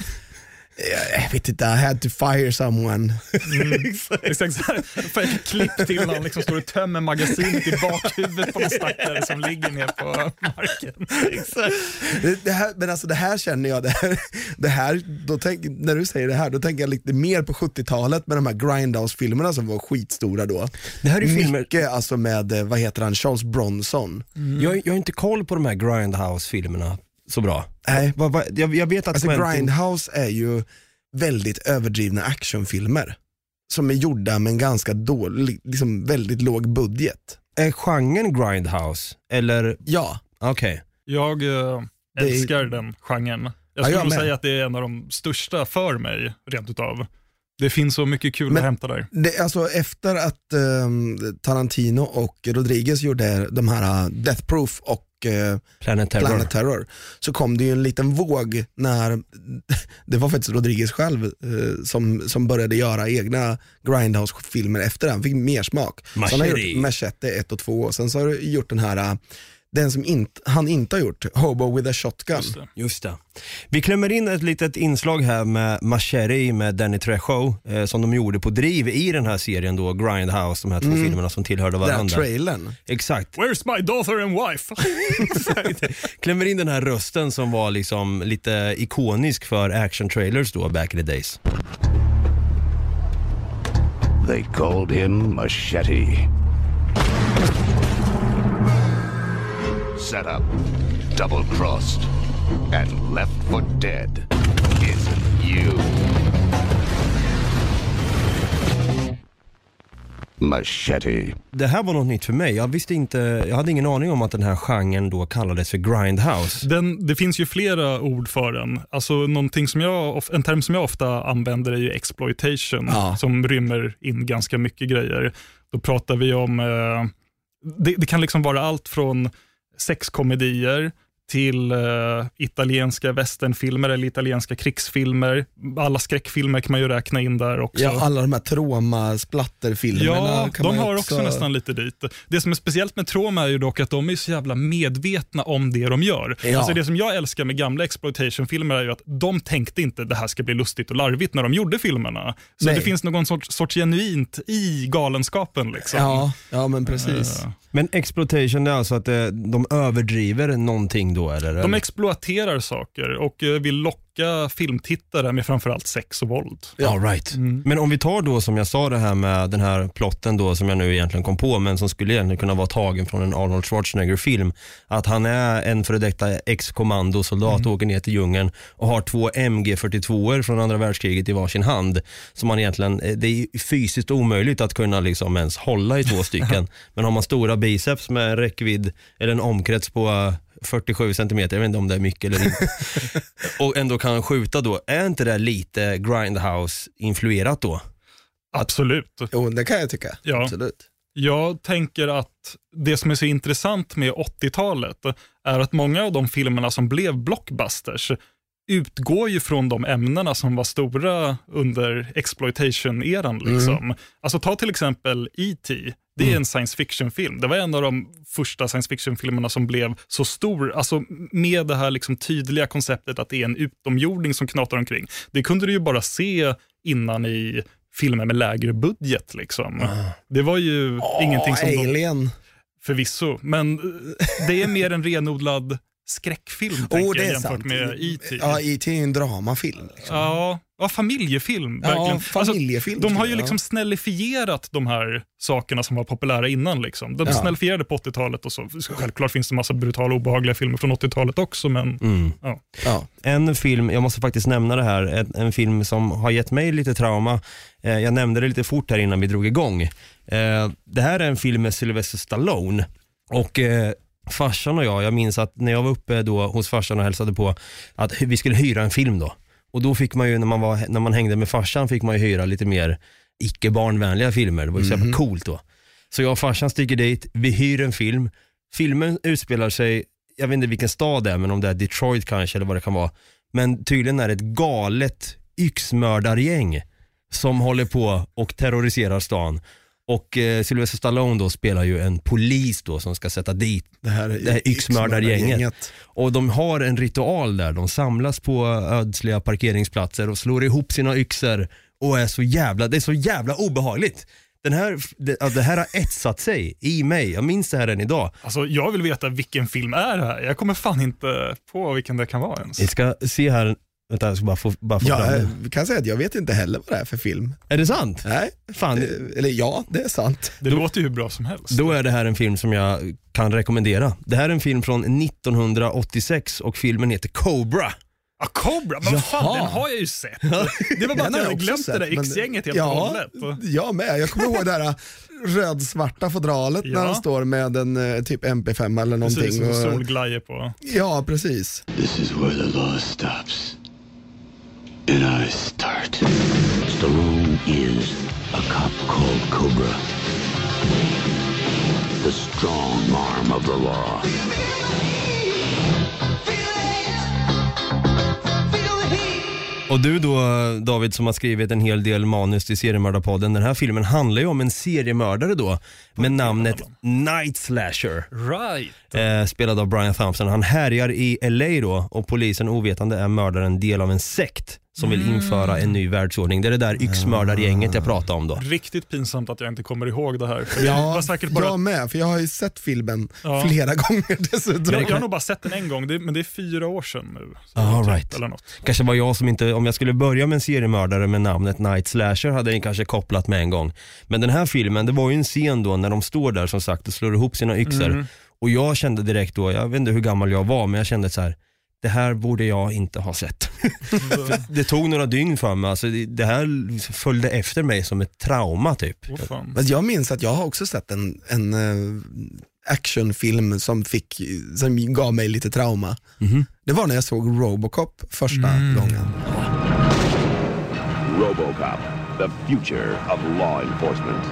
Speaker 5: jag vet inte, I had to fire someone.
Speaker 6: Exakt så här. För ett klipp till när han liksom står och tömmer magasinet i bakhuvudet på någon stackare som ligger ner på marken.
Speaker 5: Exakt. Men alltså det här känner jag, när du säger det här, då tänker jag lite mer på 70-talet med de här Grindhouse-filmerna som var skitstora då. Det här är filmer, mycket alltså med, vad heter han, Charles Bronson.
Speaker 4: Jag har inte koll på de här Grindhouse-filmerna så bra.
Speaker 5: Nej,
Speaker 4: jag vet att
Speaker 5: alltså Grindhouse är ju väldigt överdrivna actionfilmer som är gjorda med en ganska dålig, liksom väldigt låg budget.
Speaker 4: Är genren Grindhouse? Eller?
Speaker 5: Ja.
Speaker 4: Okej.
Speaker 6: Jag älskar den genren. Jag skulle nog säga att det är en av de största för mig, rent utav. Det finns så mycket kul att hämta där.
Speaker 5: Alltså efter att Tarantino och Rodriguez gjorde de här Death Proof och Planet Terror, så kom det ju en liten våg när det var faktiskt Rodriguez själv som började göra egna Grindhouse-filmer efter den, fick mer smak. Så han har gjort Machete 1 och 2 och sen så har du gjort den här, den som han inte har gjort, Hobo with a Shotgun.
Speaker 4: Just det. Vi klämmer in ett litet inslag här med Machete med Danny Trejo som de gjorde på driv i den här serien då, Grindhouse, de här 2 filmerna som tillhörde varandra.
Speaker 5: Den trailern.
Speaker 4: Exakt.
Speaker 6: Where's my daughter and wife?
Speaker 4: Klämmer in den här rösten som var liksom lite ikonisk för action trailers då, back in the days.
Speaker 7: They called him Machete. Set up, double-crossed, and left for dead isn't you. Machete.
Speaker 4: Det här var något nytt för mig. Jag hade ingen aning om att den här genren då kallades för Grindhouse.
Speaker 6: Det finns ju flera ord för den. Alltså en term som jag ofta använder är ju exploitation, som rymmer in ganska mycket grejer. Då pratar vi om det kan liksom vara allt från sexkomedier till italienska westernfilmer eller italienska krigsfilmer. Alla skräckfilmer kan man ju räkna in där också.
Speaker 5: Ja, alla de här Troma-splatterfilmerna.
Speaker 6: Ja,
Speaker 5: kan
Speaker 6: de
Speaker 5: man
Speaker 6: har också nästan lite dit. Det som är speciellt med Troma är ju dock att de är så jävla medvetna om det de gör.
Speaker 5: Ja.
Speaker 6: Alltså det som jag älskar med gamla exploitation-filmer är ju att de tänkte inte det här ska bli lustigt och larvigt när de gjorde filmerna. Så det finns någon sorts genuint i galenskapen liksom.
Speaker 5: Ja men precis.
Speaker 4: Men exploitation är alltså att de överdriver någonting då, eller?
Speaker 6: De exploaterar saker och vill locka filmtittare med framförallt sex och våld.
Speaker 4: Ja, right. Men om vi tar då, som jag sa, det här med den här plotten då som jag nu egentligen kom på, men som skulle egentligen kunna vara tagen från en Arnold Schwarzenegger-film, att han är en före detta ex-kommandosoldat och åker ner till djungeln och har 2 MG42er från andra världskriget i varsin hand, som man egentligen, det är fysiskt omöjligt att kunna liksom ens hålla i 2 stycken. Men har man stora biceps med en räckvidd eller en omkrets på 47 centimeter, jag vet inte om det är mycket eller inte, och ändå kan skjuta då, är inte det lite Grindhouse-influerat då?
Speaker 6: Absolut.
Speaker 5: Jo, det kan jag tycka.
Speaker 6: Ja.
Speaker 5: Absolut.
Speaker 6: Jag tänker att det som är så intressant med 80-talet är att många av de filmerna som blev blockbusters utgår ju från de ämnena som var stora under exploitation-eran liksom. Alltså ta till exempel E.T. Det är en science fiction-film. Det var en av de första science fiction-filmerna som blev så stor, alltså med det här liksom tydliga konceptet att det är en utomjording som knatar omkring. Det kunde du ju bara se innan i filmer med lägre budget liksom. Det var ju ingenting som
Speaker 5: Alien.
Speaker 6: Förvisso, men det är mer en renodlad skräckfilm tänker jag, jämfört med E.T.
Speaker 5: Ja, E.T. är ju en dramafilm. Liksom.
Speaker 6: Ja, familjefilm.
Speaker 5: Ja,
Speaker 6: verkligen.
Speaker 5: familjefilm.
Speaker 6: Alltså, de har ju liksom snällifierat de här sakerna som var populära innan. Liksom. De snällifierade på 80-talet och så. Självklart finns det massa brutala och obehagliga filmer från 80-talet också. Men,
Speaker 4: ja. En film, jag måste faktiskt nämna det här, en film som har gett mig lite trauma. Jag nämnde det lite fort här innan vi drog igång. Det här är en film med Sylvester Stallone. Och farsan och jag minns att när jag var uppe då hos farsan och hälsade på att vi skulle hyra en film då. Och då fick man ju, när man hängde med farsan fick man ju hyra lite mer icke-barnvänliga filmer. Det var ju så jävla coolt då. Så jag och farsan sticker dit, vi hyr en film. Filmen utspelar sig, jag vet inte vilken stad det är, men om det är Detroit kanske eller vad det kan vara. Men tydligen är det ett galet yxmördargäng som håller på och terroriserar stan. Och Sylvester Stallone då spelar ju en polis då som ska sätta dit det här yxmördargänget. Och de har en ritual där. De samlas på ödsliga parkeringsplatser och slår ihop sina yxor och det är så jävla obehagligt. Det här har etsat sig i mig. Jag minns det här än idag.
Speaker 6: Alltså jag vill veta vilken film är det här. Jag kommer fan inte på vilken det kan vara ens.
Speaker 4: Vi ska se här. Vänta, jag ska bara få
Speaker 5: jag kan säga att jag vet inte heller vad det är för film.
Speaker 4: Är det sant?
Speaker 5: Nej,
Speaker 4: fan.
Speaker 5: Det är sant.
Speaker 6: Det låter ju bra som helst.
Speaker 4: Då är det här en film som jag kan rekommendera. Det här är en film från 1986 och filmen heter Cobra.
Speaker 6: Ja, Cobra? Men fan, den har jag ju sett. Det var bara att jag glömde det X-gänget helt och hållet.
Speaker 5: Jag med. Jag kommer ihåg det här röd-svarta fodralet när han står med en typ MP5 eller någonting.
Speaker 6: Precis, och solglajer på.
Speaker 5: Ja, precis.
Speaker 7: This is where the law stops. And I start. Stallone is a cop called Cobra. The strong arm of the law.
Speaker 4: Och du då, David, som har skrivit en hel del manus till Seriemördarpodden. Den här filmen handlar ju om en seriemördare då med namnet Night Slasher.
Speaker 6: Right.
Speaker 4: Spelad av Brian Thompson. Han härjar i LA då och polisen ovetande är mördaren del av en sekt som vill införa en ny världsordning. Det är det där yxmördargänget jag pratade om då.
Speaker 6: Riktigt pinsamt att jag inte kommer ihåg det här.
Speaker 5: Ja, jag med, för jag har ju sett filmen flera gånger dessutom.
Speaker 6: Jag har nog bara sett den en gång, men det är 4 år sedan nu.
Speaker 4: Right.
Speaker 6: Eller något.
Speaker 4: Kanske var jag som inte, om jag skulle börja med en seriemördare med namnet Night Slasher hade jag kanske kopplat med en gång. Men den här filmen, det var ju en scen då när de står där som sagt och slår ihop sina yxor. Och jag kände direkt då, jag vet inte hur gammal jag var, men jag kände så här: det här borde jag inte ha sett. Det tog några dygn för mig. Alltså det här följde efter mig som ett trauma typ.
Speaker 5: Men jag minns att jag har också sett en actionfilm som gav mig lite trauma. Det var när jag såg Robocop första gången.
Speaker 7: Robocop, the future of law enforcement.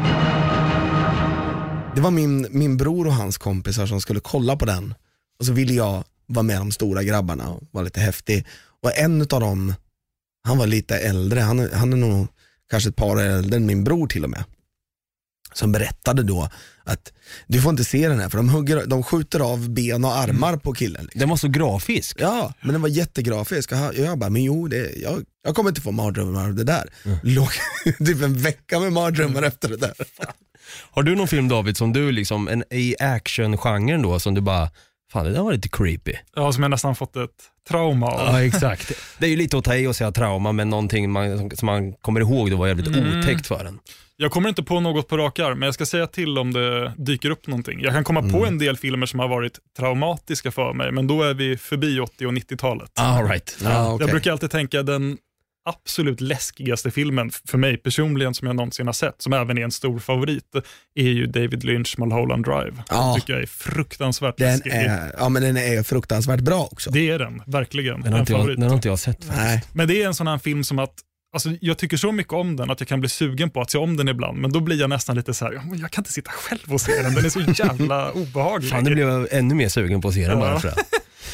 Speaker 5: Det var min bror och hans kompisar som skulle kolla på den. Och så ville jag vara med de stora grabbarna och var lite häftig. Och en av dem, han var lite äldre. Han är nog kanske ett par år äldre än min bror till och med. Som berättade då att du får inte se den här för de skjuter av ben och armar på killen. Liksom.
Speaker 4: Den var så grafisk.
Speaker 5: Ja, men den var jättegrafisk. Och jag bara, men jo, jag kommer inte få mardrömmar av det där. Låg typ en vecka med mardrömmar efter det där.
Speaker 4: Har du någon film, David, som du liksom i action-genren då, som du bara, fan, det där var lite creepy?
Speaker 6: Ja, som jag nästan fått ett trauma av.
Speaker 4: Ja, exakt. Det är ju lite att ta i och säga trauma, men någonting som man kommer ihåg då var jävligt otäckt för en.
Speaker 6: Jag kommer inte på något på rak arm, men jag ska säga till om det dyker upp någonting. Jag kan komma på en del filmer som har varit traumatiska för mig, men då är vi förbi 80- och 90-talet.
Speaker 4: Right.
Speaker 5: Okay.
Speaker 6: Jag brukar alltid tänka den absolut läskigaste filmen för mig personligen som jag någonsin har sett, som även är en stor favorit, är ju David Lynch Mulholland Drive. Den tycker jag är fruktansvärt läskig.
Speaker 5: Men den är fruktansvärt bra också.
Speaker 6: Det är den, verkligen.
Speaker 4: Den har inte jag sett.
Speaker 5: Nej.
Speaker 6: Men det är en sån här film som att alltså, jag tycker så mycket om den att jag kan bli sugen på att se om den ibland, men då blir jag nästan lite så här: jag kan inte sitta själv och se den är så jävla obehaglig.
Speaker 4: Fan, nu blir jag ännu mer sugen på att se den bara för det.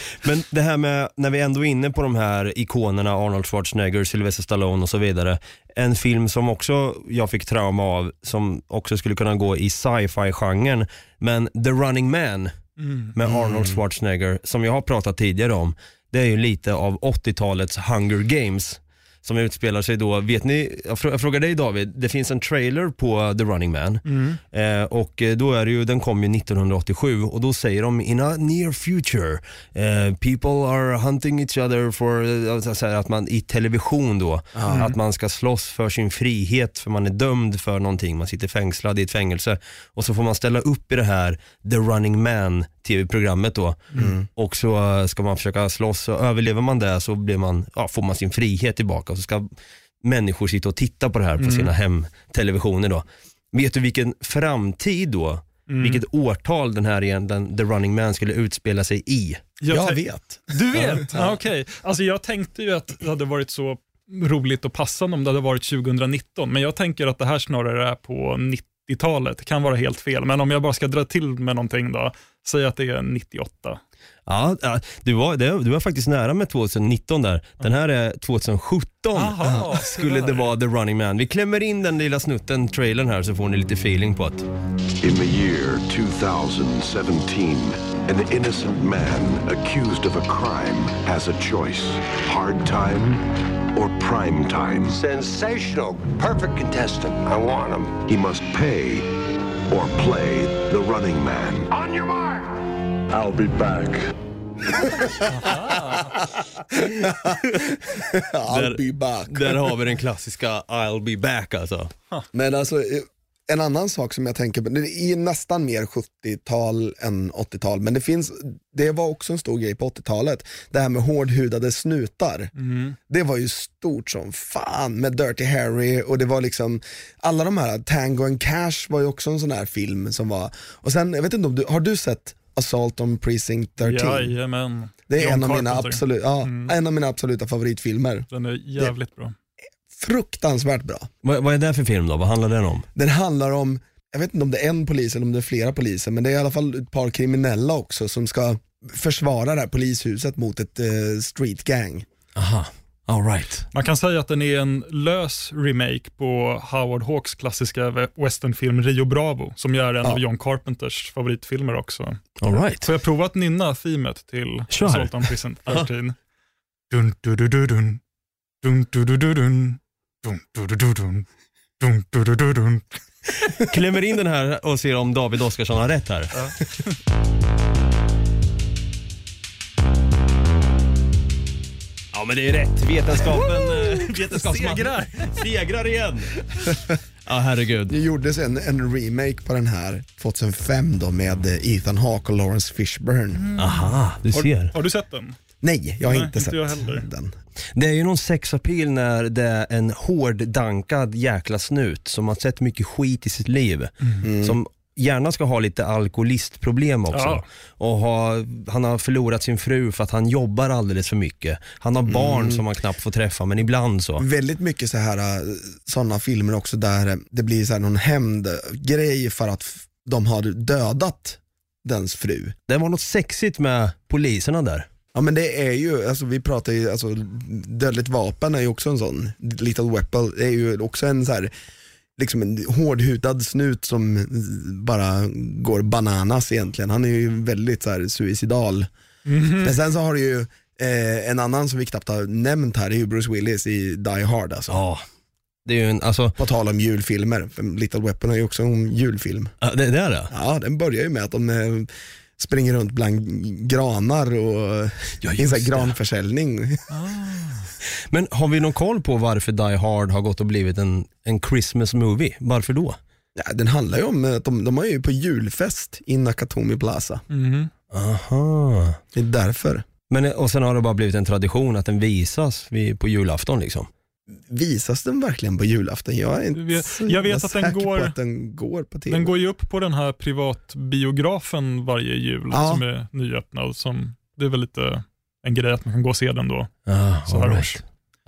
Speaker 4: Men det här med, när vi ändå är inne på de här ikonerna, Arnold Schwarzenegger, Sylvester Stallone och så vidare. En film som också jag fick trauma av, som också skulle kunna gå i sci-fi-genren, men The Running Man med Arnold Schwarzenegger, som jag har pratat tidigare om, det är ju lite av 80-talets Hunger Games som utspelar sig då, vet ni, jag frågar dig David, det finns en trailer på The Running Man och då är det ju, den kom ju 1987 och då säger de in a near future people are hunting each other for, att man i television då, att man ska slåss för sin frihet för man är dömd för någonting, man sitter fängslad i ett fängelse och så får man ställa upp i det här The Running Man tv-programmet då och så ska man försöka slåss och överlever man det så blir man, får man sin frihet tillbaka och så ska människor sitta och titta på det här på sina hemtelevisioner då. Vet du vilken framtid då, vilket årtal den här egentligen The Running Man skulle utspela sig i?
Speaker 5: Jag vet.
Speaker 6: Du vet? Okej. Alltså jag tänkte ju att det hade varit så roligt och passande om det hade varit 2019, men jag tänker att det här snarare är på 90-talet. Det kan vara helt fel, men om jag bara ska dra till med någonting då, säg att det är 98.
Speaker 4: Ja, du var faktiskt nära med 2019 där. Den här är 2017.
Speaker 6: Aha,
Speaker 4: skulle det vara The Running Man. Vi klämmer in den lilla snutten, trailern här, så får ni lite feeling på att
Speaker 8: In the year 2017, an innocent man accused of a crime has a choice. Hard time or prime time.
Speaker 9: Sensational. Perfect contestant. I want him.
Speaker 8: He must pay or play the running man.
Speaker 9: On your mark.
Speaker 8: I'll be back.
Speaker 5: I'll be back.
Speaker 4: där har vi den klassiska I'll be back alltså.
Speaker 5: Men alltså, en annan sak som jag tänker på, det är nästan mer 70-tal än 80-tal, men det var också en stor grej på 80-talet, det här med hårdhudade snutar. Det var ju stort som fan med Dirty Harry, och det var liksom alla de här, Tango and Cash var ju också en sån här film som var, och sen, jag vet inte om har du sett Assault on Precinct 13?
Speaker 6: Jajamän.
Speaker 5: Det är
Speaker 6: John
Speaker 5: en av mina absoluta favoritfilmer.
Speaker 6: Den är jävligt bra.
Speaker 5: Fruktansvärt bra.
Speaker 4: Vad är det för film då? Vad handlar den om?
Speaker 5: Den handlar om, jag vet inte om det är en polis eller om det är flera poliser, men det är i alla fall ett par kriminella också som ska försvara det här polishuset mot ett street gang.
Speaker 4: Aha, all right.
Speaker 6: Man kan säga att den är en lös remake på Howard Hawks klassiska westernfilm Rio Bravo, som gör en av John Carpenters favoritfilmer också.
Speaker 4: All right.
Speaker 6: Får jag prova att nynna themet till Assault on Precinct 13? Dun du du du dun. Dun du du du dun. Dun du du du dun. Dun du du du dun.
Speaker 4: Klämmer in den här och ser om David Oskarsson har rätt här. Ja, men det är rätt. Vetenskapen segrar igen. Ja, herregud.
Speaker 5: Det gjordes en remake på den här 2005 då med Ethan Hawke och Lawrence Fishburne.
Speaker 4: Aha, du ser.
Speaker 6: Har du sett den?
Speaker 5: Nej, jag har inte sett
Speaker 6: jag heller.
Speaker 5: den.
Speaker 4: Det är ju någon sexappeal när det är en hårddankad jäkla snut som har sett mycket skit i sitt liv. Som gärna ska ha lite alkoholistproblem också.
Speaker 6: Ja.
Speaker 4: Och han har förlorat sin fru för att han jobbar alldeles för mycket. Han har barn som han knappt får träffa, men ibland så.
Speaker 5: Väldigt mycket sådana filmer också där det blir så här någon hämndgrej för att de har dödat dens fru.
Speaker 4: Det var något sexigt med poliserna där.
Speaker 5: Ja, men det är ju, alltså vi pratar ju, alltså Dödligt vapen är ju också en sån, Lethal Weapon är ju också en så här, liksom en hårdhudad snut som bara går bananas egentligen. Han är ju väldigt så här suicidal. Men sen så har du ju en annan som vi knappt har nämnt här, det är ju Bruce Willis i Die Hard alltså.
Speaker 4: Ja. Det är ju en, alltså...
Speaker 5: På tal om julfilmer, för Little Weapon är ju också en julfilm.
Speaker 4: Ja, det är det?
Speaker 5: Ja, den börjar ju med att de springer runt bland granar och en sån här granförsäljning.
Speaker 4: Men har vi någon koll på varför Die Hard har gått och blivit en Christmas movie? Varför då?
Speaker 5: Ja, den handlar ju om att de är ju på julfest i Nakatomi Plaza.
Speaker 4: Aha.
Speaker 5: Det är därför.
Speaker 4: Men, och sen har det bara blivit en tradition att den visas på julafton liksom.
Speaker 5: Visas den verkligen på julafton? Jag vet
Speaker 6: att
Speaker 5: den går på TV.
Speaker 6: Den går ju upp på den här privatbiografen varje jul som är nyöppnad. Det är väl lite en grej att man kan gå och se den då.
Speaker 4: Så här
Speaker 6: års.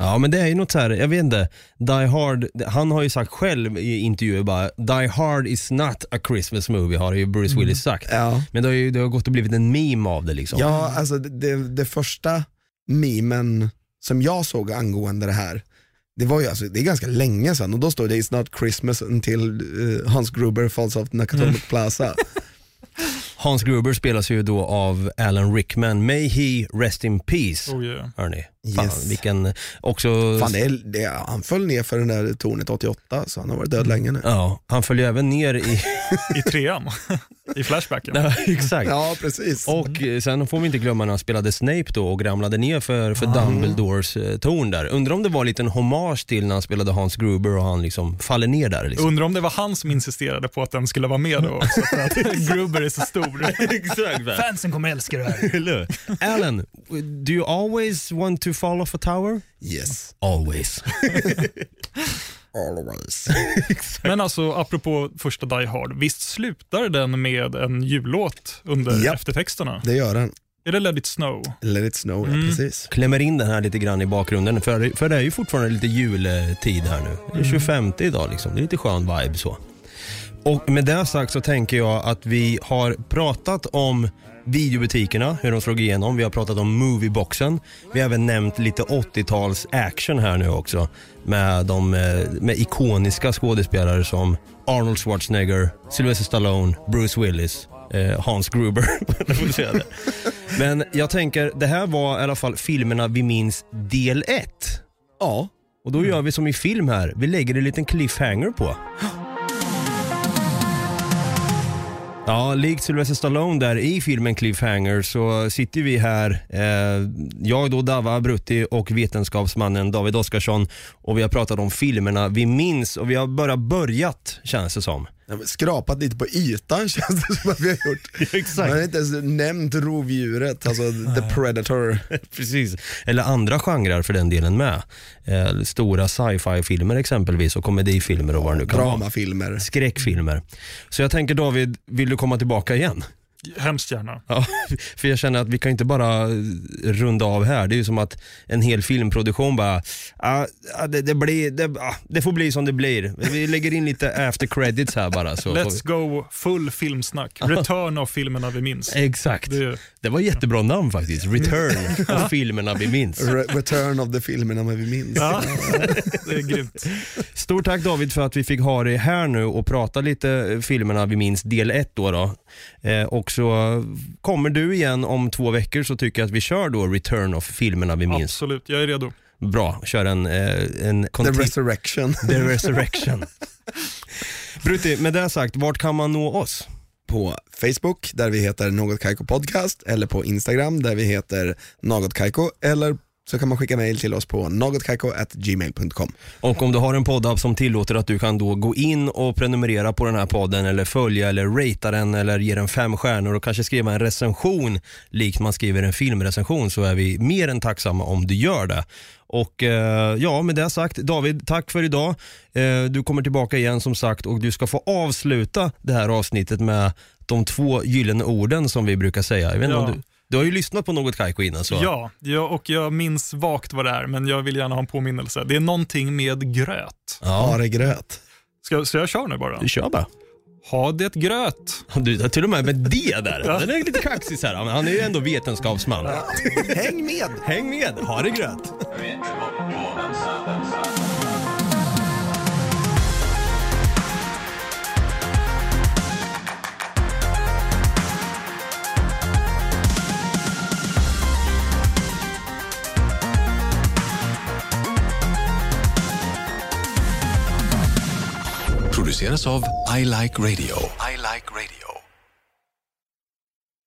Speaker 4: Ja, men det är ju något så här, jag vet inte, Die Hard, han har ju sagt själv i intervjuer bara, Die Hard is not a Christmas movie, har ju Bruce Willis sagt.
Speaker 5: Ja.
Speaker 4: Men det har gått och blivit en meme av det liksom.
Speaker 5: Ja, alltså det första memen som jag såg angående det här, det var ju alltså, det är ganska länge sedan, och då står det It's not Christmas until Hans Gruber falls off Nakatomi Plaza.
Speaker 4: Hans Gruber spelas ju då av Alan Rickman. May he rest in peace.
Speaker 6: Oh yeah.
Speaker 4: Hörni. Fan,
Speaker 5: Yes.
Speaker 4: vilken också...
Speaker 5: Fan, han föll ner för den där tornet 88, så han har varit död länge nu.
Speaker 4: Ja, han föll ju även ner i...
Speaker 6: I 3:an. I flashbacken.
Speaker 4: Ja, exakt.
Speaker 5: Ja, precis.
Speaker 4: Och sen får vi inte glömma när han spelade Snape då och ramlade ner för Dumbledores torn där. Undrar om det var en liten hommage till när han spelade Hans Gruber och han liksom faller ner där. Liksom.
Speaker 6: Undrar om det var han som insisterade på att den skulle vara med då också, för att Gruber är så stor.
Speaker 4: Exakt.
Speaker 6: Fansen kommer älska det här.
Speaker 4: Alan, do you always want to fall off a tower?
Speaker 5: Yes.
Speaker 4: Always.
Speaker 5: Always.
Speaker 6: Men alltså, apropå första Die Hard, visst slutar den med en jullåt under eftertexterna?
Speaker 5: Det gör den.
Speaker 6: Är det Let It Snow?
Speaker 5: Let It Snow, ja, precis.
Speaker 4: Klämmer in den här lite grann i bakgrunden, för det är ju fortfarande lite jultid här nu. Det är 25 idag liksom, det är lite skön vibe så. Och med det sagt så tänker jag att vi har pratat om videobutikerna, hur de slog igenom. Vi har pratat om movieboxen. Vi har även nämnt lite 80-tals action här nu också. Med ikoniska skådespelare som Arnold Schwarzenegger, Sylvester Stallone, Bruce Willis, Hans Gruber. Men jag tänker, det här var i alla fall filmerna vi minns del 1.
Speaker 5: Ja.
Speaker 4: Och då gör vi som i film här. Vi lägger en liten cliffhanger på. Ja, likt Sylvester Stallone där i filmen Cliffhanger så sitter vi här, jag då, Dava Brutti och vetenskapsmannen David Oskarsson, och vi har pratat om filmerna vi minns och vi har bara börjat, känns det som.
Speaker 5: Skrapat lite på ytan känns det som att vi har gjort.
Speaker 4: Exakt.
Speaker 5: Man har inte ens nämnt rovdjuret, alltså The Predator.
Speaker 4: Precis, eller andra genrer för den delen med. Stora sci-fi-filmer exempelvis och komedifilmer och vad det nu kan vara.
Speaker 5: Dramafilmer.
Speaker 4: Skräckfilmer. Så jag tänker, David, vill du komma tillbaka igen?
Speaker 6: Hemskt gärna.
Speaker 4: Ja, för jag känner att vi kan inte bara runda av här. Det är ju som att en hel filmproduktion bara det får bli som det blir. Vi lägger in lite after credits här bara så.
Speaker 6: Let's go full filmsnack. Return av filmerna vi minns.
Speaker 4: Exakt. Det var ett jättebra namn faktiskt. Return av filmerna vi minns.
Speaker 5: Return of the filmerna vi minns.
Speaker 6: Ja, det är grymt.
Speaker 4: Stort tack David för att vi fick ha dig här nu och prata lite filmerna vi minns del 1 då. Och så kommer du igen om 2 veckor, så tycker jag att vi kör då Return of filmerna vi minns.
Speaker 6: Absolut, jag är redo.
Speaker 4: Bra, kör en
Speaker 5: The Resurrection.
Speaker 4: The Resurrection. Brutti, med det sagt, vart kan man nå oss?
Speaker 5: På Facebook där vi heter Något Kaiko Podcast, eller på Instagram där vi heter Något Kaiko, eller så kan man skicka mejl till oss på nogotkaiko@gmail.com.
Speaker 4: Och om du har en poddapp som tillåter att du kan då gå in och prenumerera på den här podden, eller följa eller ratea den, eller ge den 5 stjärnor och kanske skriva en recension likt man skriver en filmrecension, så är vi mer än tacksamma om du gör det. Och ja, med det sagt, David, tack för idag. Du kommer tillbaka igen som sagt, och du ska få avsluta det här avsnittet med de 2 gyllene orden som vi brukar säga. Jag vet inte om du har ju lyssnat på Något Kaiko innan så.
Speaker 6: Ja, och jag minns vagt vad det är, men jag vill gärna ha en påminnelse. Det är någonting med gröt.
Speaker 5: Ja, det är gröt.
Speaker 6: Så jag kör nu bara.
Speaker 4: Du kör bara.
Speaker 6: Ha det gröt.
Speaker 4: Du till och med det där. Den är lite kaxig så här. Han är ju ändå vetenskapsman.
Speaker 5: Häng med!
Speaker 4: Häng med, ha det gröt.
Speaker 3: Produceras av I Like Radio. I Like Radio.